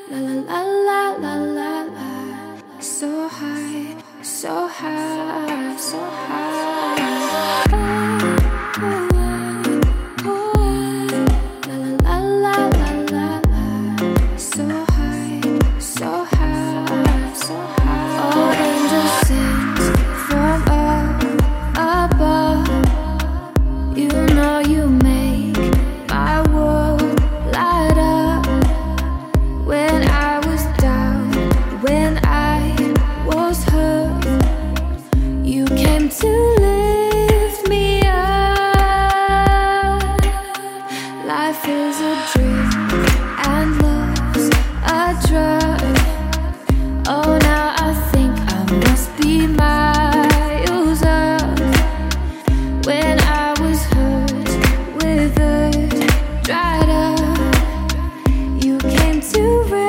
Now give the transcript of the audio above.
La la la la la la. So high, so high, so high. La la la la la la. So high, so high, so high. All angels sing from up above. You know you make my world light up. When I was down, when I was hurt, you came to lift me up. Life is a dream and love's a drug. Oh, now I think I must be miles up. When I was hurt, withered, dried up, you came to